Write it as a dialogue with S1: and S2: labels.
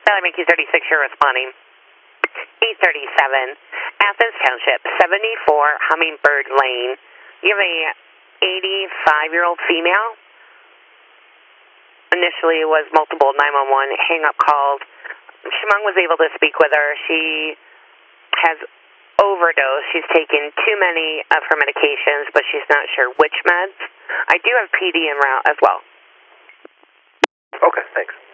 S1: Mickey 36, you're responding. 837, Athens Township, 74 Hummingbird Lane. You have a 85-year-old female. Initially, it was multiple 911 hang-up calls. Chemung was able to speak with her. She has overdosed. She's taken too many of her medications, but she's not sure which meds. I do have PD en route as well.
S2: Okay, thanks.